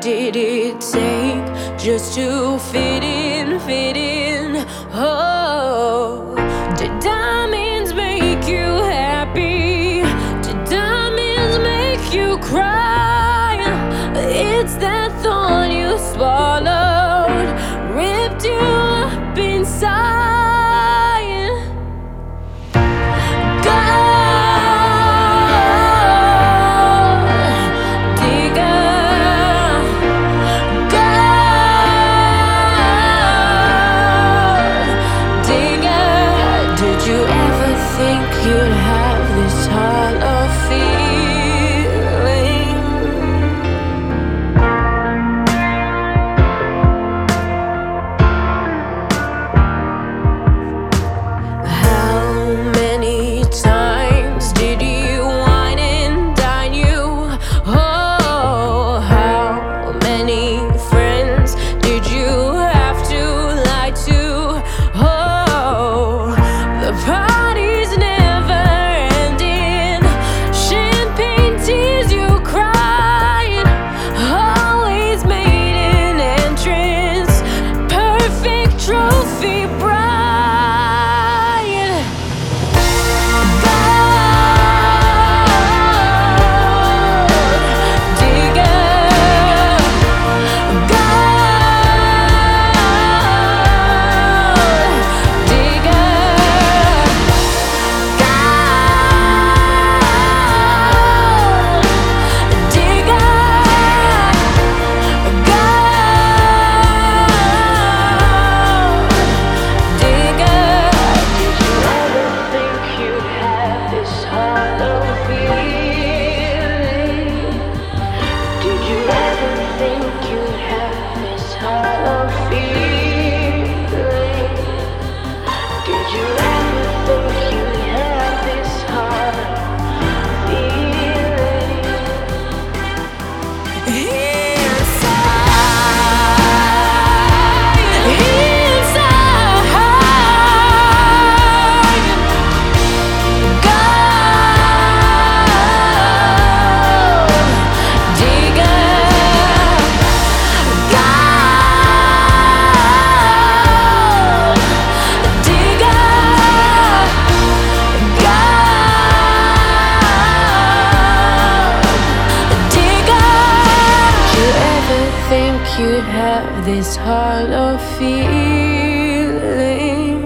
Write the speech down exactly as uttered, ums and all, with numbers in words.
did it take just to fit in, fit in? Oh, did diamonds make you happy? Did diamonds make you cry? It's that thorn you swallowed, ripped you up inside. You'd have this hollow feeling. How many times did you wine and dine you? Oh, how many friends did you have to lie to? Oh, the party's never you'd have this hollow feeling.